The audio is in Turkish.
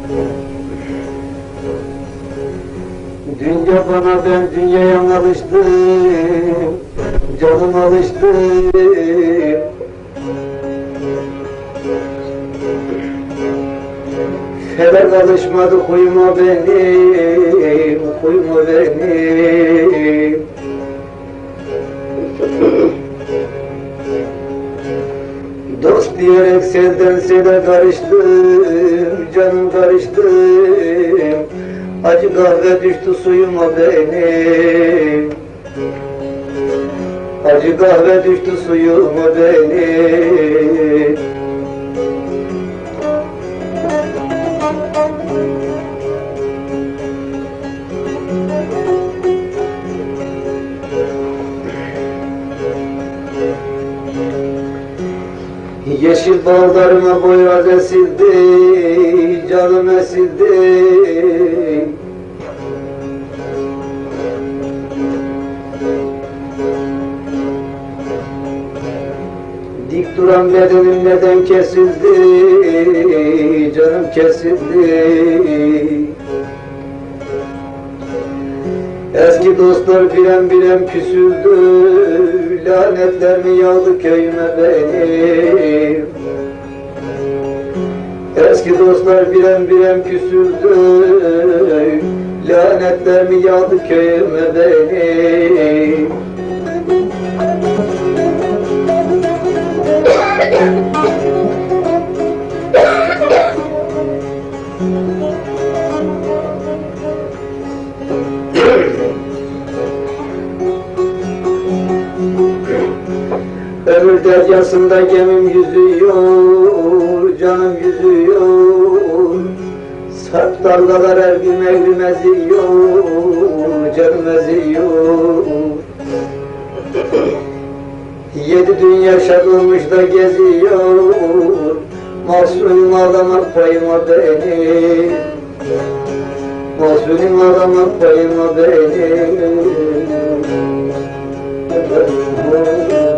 Dünya bana, ben dünyaya alıştım, canım alıştı. Felek alışmadı huyuma benim, huyuma benim. Dost diyerek selden sele karıştım, canım karıştım. Acı kahve düştü suyuma benim. Acı kahve düştü suyuma benim. Yeşil bağlarıma boyraz esildi, canım esildi. Dik duran bedenim neden kesildi, canım kesildi. Eski dostlar birem birem küsüldü, lanetler mi yağdı köyüme benim? Eski dostlar birem birem küsüldü, lanetler mi yağdı köyüme benim? Ömür deryasında gemim yüzüyor, canım yüzüyor. Sarp dalgalar ergim evrim eziyor, canım eziyor. Yedi dünya şarılmış da geziyor, mahsulüm ağlamak payıma benim. Mahsulüm ağlamak payıma benim.